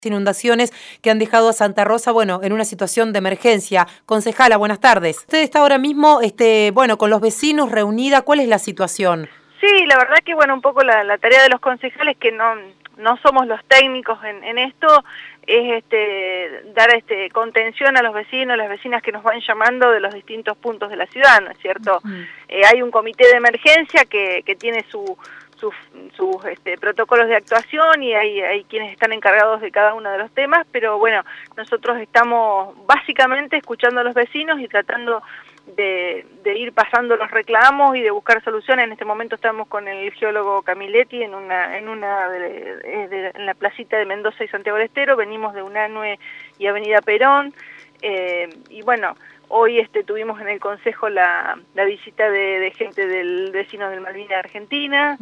Inundaciones que han dejado a Santa Rosa, bueno, en una situación de emergencia. Concejala, buenas tardes. Usted está ahora mismo, bueno, con los vecinos reunida. ¿Cuál es la situación? Sí, la verdad que, bueno, un poco la tarea de los concejales, que no somos los técnicos en esto, es dar contención a los vecinos, las vecinas que nos van llamando de los distintos puntos de la ciudad, ¿no es cierto? Hay un comité de emergencia que tiene sus protocolos de actuación y hay quienes están encargados de cada uno de los temas, pero bueno, nosotros estamos básicamente escuchando a los vecinos y tratando de ir pasando los reclamos y de buscar soluciones. En este momento estamos con el geólogo Camiletti en la placita de Mendoza y Santiago del Estero, venimos de Unanue y Avenida Perón, y bueno, hoy tuvimos en el Consejo la visita de gente del vecino del Malvinas Argentina,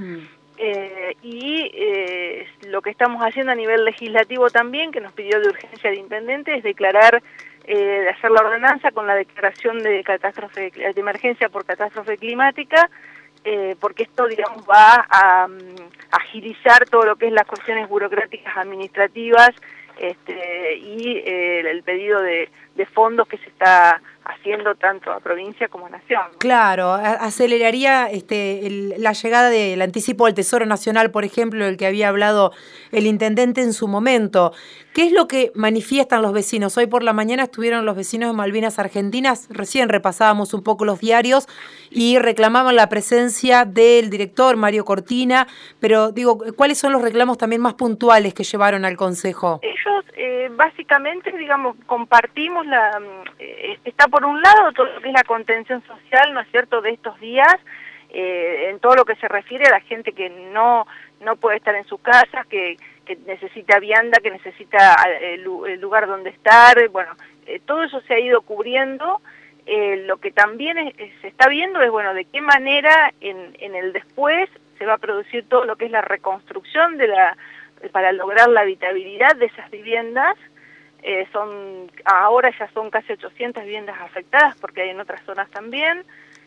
y lo que estamos haciendo a nivel legislativo también, que nos pidió de urgencia el intendente, es declarar, de hacer la ordenanza con la declaración de catástrofe, de emergencia por catástrofe climática, porque esto, digamos, va a agilizar todo lo que es las cuestiones burocráticas administrativas, y el pedido de fondos que se está haciendo tanto a provincia como a nación. Claro, aceleraría la llegada del anticipo del Tesoro Nacional, por ejemplo, del que había hablado el intendente en su momento. ¿Qué es lo que manifiestan los vecinos? Hoy por la mañana estuvieron los vecinos de Malvinas Argentinas, recién repasábamos un poco los diarios y reclamaban la presencia del director Mario Cortina, pero digo, ¿cuáles son los reclamos también más puntuales que llevaron al Consejo? Ellos básicamente, digamos, compartimos está por un lado todo lo que es la contención social, ¿no es cierto?, de estos días, en todo lo que se refiere a la gente que no puede estar en su casa, que necesita vianda, que necesita el lugar donde estar, bueno, todo eso se ha ido cubriendo. Lo que también se está viendo es, bueno, de qué manera en el después se va a producir todo lo que es la reconstrucción para lograr la habitabilidad de esas viviendas. Ahora ya son casi 800 viviendas afectadas, porque hay en otras zonas también,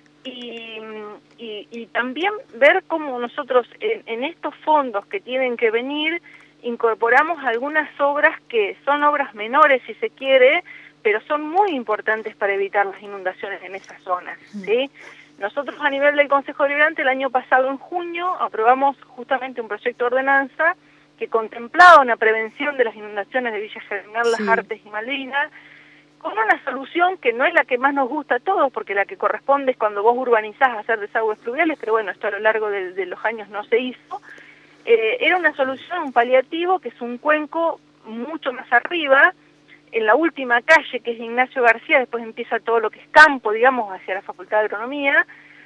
y también ver cómo nosotros en estos fondos que tienen que venir incorporamos algunas obras que son obras menores, si se quiere, pero son muy importantes para evitar las inundaciones en esas zonas, ¿sí? Nosotros a nivel del Consejo Deliberante el año pasado en junio aprobamos justamente un proyecto de ordenanza que contemplaba una prevención de las inundaciones de Villa Germinal, Las Artes y Malvinas, con una solución que no es la que más nos gusta a todos, porque la que corresponde es cuando vos urbanizás hacer desagües pluviales, pero bueno, esto a lo largo de los años no se hizo. Era una solución, un paliativo, que es un cuenco mucho más arriba, en la última calle, que es Ignacio García, después empieza todo lo que es campo, digamos, hacia la Facultad de Agronomía.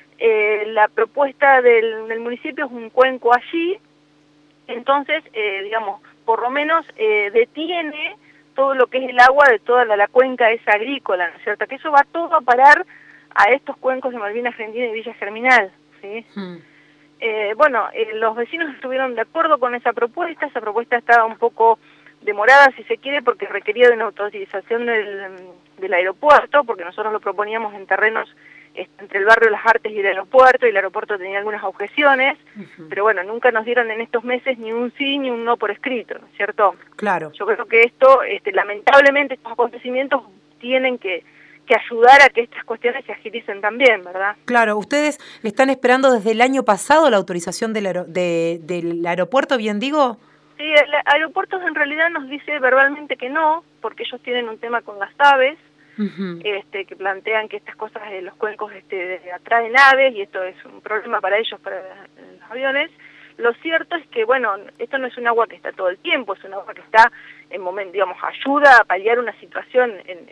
La propuesta del municipio es un cuenco allí. Entonces, digamos, por lo menos detiene todo lo que es el agua de toda la cuenca esa agrícola, ¿no es cierto? Que eso va todo a parar a estos cuencos de Malvinas Argentina y Villa Germinal, ¿sí? Bueno, los vecinos estuvieron de acuerdo con esa propuesta estaba un poco demorada, si se quiere, porque requería de una autorización del aeropuerto, porque nosotros lo proponíamos en terrenos entre el barrio Las Artes y el aeropuerto tenía algunas objeciones, pero bueno, nunca nos dieron en estos meses ni un sí ni un no por escrito, ¿no es cierto? Claro. Yo creo que esto, lamentablemente, estos acontecimientos tienen que ayudar a que estas cuestiones se agilicen también, ¿verdad? Claro, ustedes están esperando desde el año pasado la autorización del aeropuerto, ¿bien digo? Sí, el aeropuerto en realidad nos dice verbalmente que no, porque ellos tienen un tema con las aves, que plantean que estas cosas, los cuencos atraen aves, y esto es un problema para ellos, para los aviones. Lo cierto es que, bueno, esto no es un agua que está todo el tiempo, es un agua que está en momento, digamos, ayuda a paliar una situación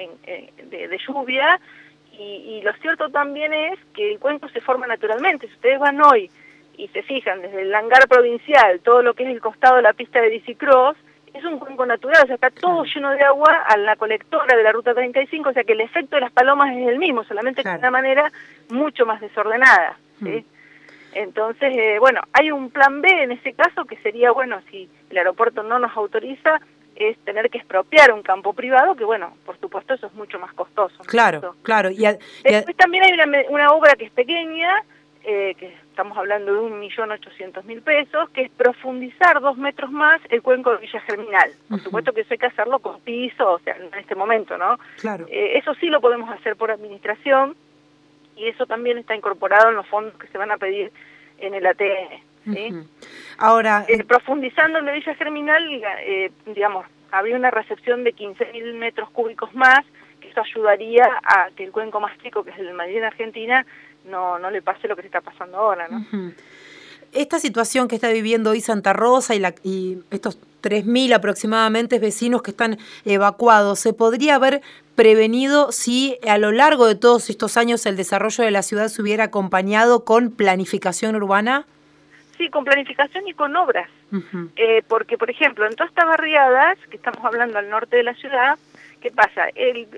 de lluvia, y lo cierto también es que el cuenco se forma naturalmente. Si ustedes van hoy y se fijan desde el hangar provincial, todo lo que es el costado de la pista de bicicross, es un cuenco natural, o sea, está todo lleno de agua a la colectora de la Ruta 35, o sea que el efecto de las palomas es el mismo, solamente de una manera mucho más desordenada, ¿sí? Entonces, bueno, hay un plan B en ese caso, que sería, bueno, si el aeropuerto no nos autoriza, es tener que expropiar un campo privado, que bueno, por supuesto eso es mucho más costoso, ¿no? Claro, claro. Después también hay una obra que es pequeña, que estamos hablando de 1.800.000 pesos, que es profundizar 2 metros más el cuenco de Villa Germinal. Por supuesto que eso hay que hacerlo con piso, o sea, en este momento, ¿no? Claro. Eso sí lo podemos hacer por administración, y eso también está incorporado en los fondos que se van a pedir en el ATN, ¿sí? Ahora, profundizando en la Villa Germinal, digamos, habría una recepción de 15.000 metros cúbicos más, que eso ayudaría a que el cuenco más chico, que es el de Malvinas Argentina, no le pase lo que se está pasando ahora, ¿no? Esta situación que está viviendo hoy Santa Rosa y estos 3.000 aproximadamente vecinos que están evacuados, ¿se podría haber prevenido si a lo largo de todos estos años el desarrollo de la ciudad se hubiera acompañado con planificación urbana? Sí, con planificación y con obras. Porque, por ejemplo, en todas estas barriadas, que estamos hablando al norte de la ciudad, ¿qué pasa?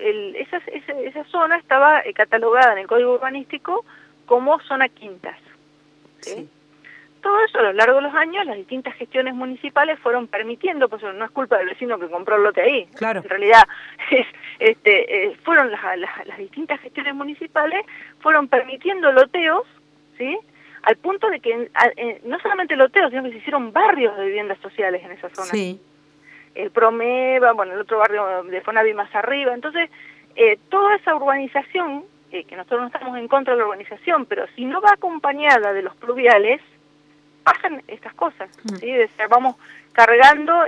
Esa zona estaba catalogada en el Código Urbanístico como zona quintas, ¿sí? Sí. Todo eso a lo largo de los años, las distintas gestiones municipales fueron permitiendo, pues no es culpa del vecino que compró el lote ahí. Claro. En realidad, fueron las distintas gestiones municipales, fueron permitiendo loteos, ¿sí? Al punto de que no solamente loteos, sino que se hicieron barrios de viviendas sociales en esa zona. Sí. El Promeva, bueno, el otro barrio de Fonavi más arriba. Entonces, toda esa urbanización, que nosotros no estamos en contra de la urbanización, pero si no va acompañada de los pluviales, pasan estas cosas, ¿sí? O sea, vamos cargando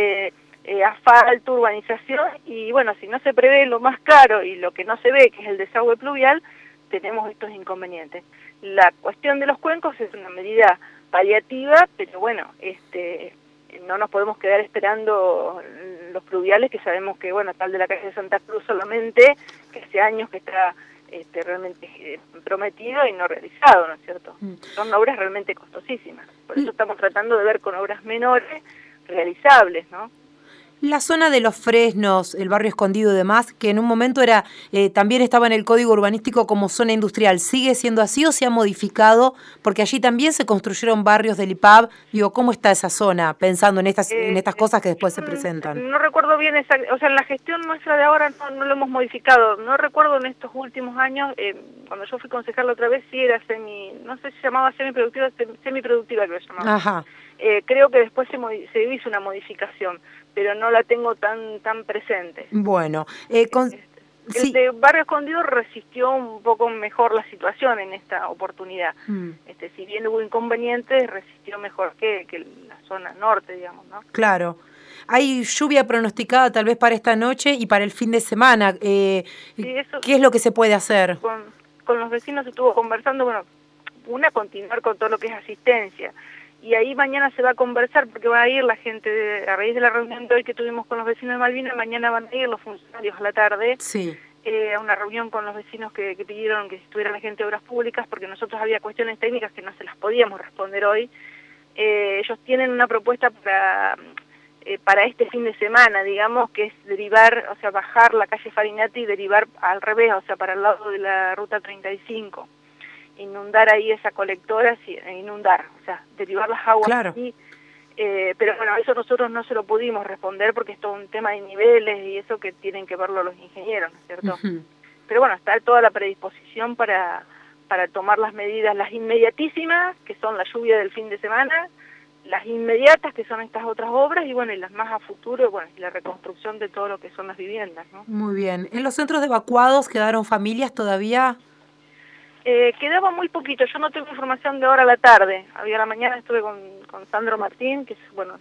asfalto, urbanización, y bueno, si no se prevé lo más caro y lo que no se ve, que es el desagüe pluvial, tenemos estos inconvenientes. La cuestión de los cuencos es una medida paliativa, pero bueno, no nos podemos quedar esperando los pluviales, que sabemos que, bueno, tal de la calle de Santa Cruz solamente, que hace años que está realmente prometido y no realizado, ¿no es cierto? Son obras realmente costosísimas. Por eso estamos tratando de ver con obras menores realizables, ¿no? La zona de Los Fresnos, el barrio Escondido y demás, que en un momento era también estaba en el Código Urbanístico como zona industrial, ¿sigue siendo así o se ha modificado? Porque allí también se construyeron barrios del IPAB. Digo, ¿cómo está esa zona? Pensando en estas cosas que después se presentan. No recuerdo bien, o sea, en la gestión nuestra de ahora no lo hemos modificado. No recuerdo en estos últimos años, cuando yo fui concejal otra vez, sí era no sé si se llamaba semiproductiva creo que se llamaba. Ajá. Creo que después se hizo una modificación, pero no la tengo tan presente. Bueno, el de Barrio Escondido resistió un poco mejor la situación en esta oportunidad. Si bien hubo inconvenientes, resistió mejor que la zona norte, digamos, ¿no? Claro. Hay lluvia pronosticada tal vez para esta noche y para el fin de semana. Sí, eso, ¿qué es lo que se puede hacer? Con los vecinos estuvo conversando, bueno, continuar con todo lo que es asistencia. Y ahí mañana se va a conversar, porque va a ir la gente, a raíz de la reunión de hoy que tuvimos con los vecinos de Malvinas, mañana van a ir los funcionarios a la tarde, sí, a una reunión con los vecinos que pidieron que estuviera la gente de Obras Públicas, porque nosotros había cuestiones técnicas que no se las podíamos responder hoy. Ellos tienen una propuesta para este fin de semana, digamos, que es derivar, o sea, bajar la calle Farinati y derivar al revés, o sea, para el lado de la ruta 35. Inundar ahí esa colectora, o sea, derivar las aguas. Claro. Aquí, pero bueno, eso nosotros no se lo pudimos responder porque es todo un tema de niveles y eso que tienen que verlo los ingenieros, ¿no es cierto? Pero bueno, está toda la predisposición para tomar las medidas, las inmediatísimas, que son la lluvia del fin de semana, las inmediatas, que son estas otras obras, y bueno, y las más a futuro, bueno, y la reconstrucción de todo lo que son las viviendas, ¿no? Muy bien. ¿En los centros de evacuados quedaron familias todavía? Quedaba muy poquito, yo no tengo información de ahora a la tarde. Había a la mañana estuve con Sandro Martín, que es, bueno,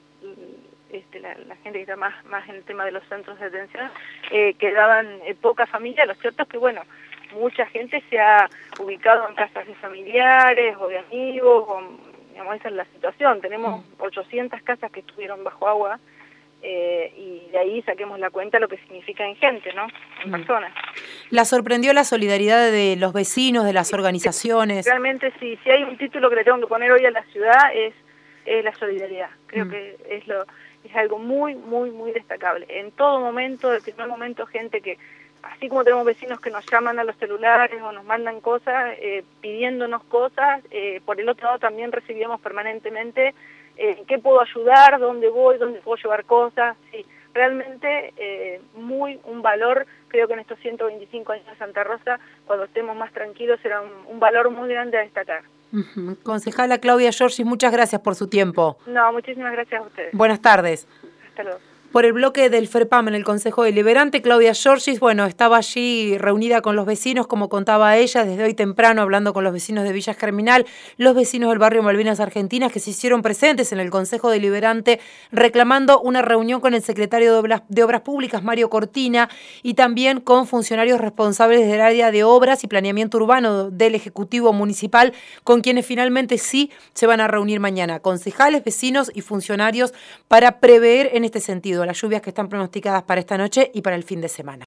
la gente que está más en el tema de los centros de detención. Quedaban pocas familias. Lo cierto es que, bueno, mucha gente se ha ubicado en casas de familiares o de amigos, digamos, esa es la situación. Tenemos 800 casas que estuvieron bajo agua, y de ahí saquemos la cuenta lo que significa en gente, ¿no? En personas. ¿La sorprendió la solidaridad de los vecinos, de las organizaciones? Realmente sí, si hay un título que le tengo que poner hoy a la ciudad es la solidaridad. Creo que es algo muy destacable. En todo momento, desde el primer momento, gente que, así como tenemos vecinos que nos llaman a los celulares o nos mandan cosas, pidiéndonos cosas, por el otro lado también recibíamos permanentemente qué puedo ayudar, dónde voy, dónde puedo llevar cosas. Sí, realmente un valor, creo que en estos 125 años de Santa Rosa, cuando estemos más tranquilos, será un valor muy grande a destacar. Concejala Claudia Giorgis, muchas gracias por su tiempo. No, muchísimas gracias a ustedes. Buenas tardes. Hasta luego. Por el bloque del FERPAM en el Consejo Deliberante, Claudia Giorgis, bueno, estaba allí reunida con los vecinos, como contaba ella, desde hoy temprano, hablando con los vecinos de Villa Germinal, los vecinos del barrio Malvinas Argentinas, que se hicieron presentes en el Consejo Deliberante, reclamando una reunión con el secretario de Obras Públicas, Mario Cortina, y también con funcionarios responsables del área de Obras y Planeamiento Urbano del Ejecutivo Municipal, con quienes finalmente sí se van a reunir mañana, concejales, vecinos y funcionarios, para prever en este sentido las lluvias que están pronosticadas para esta noche y para el fin de semana.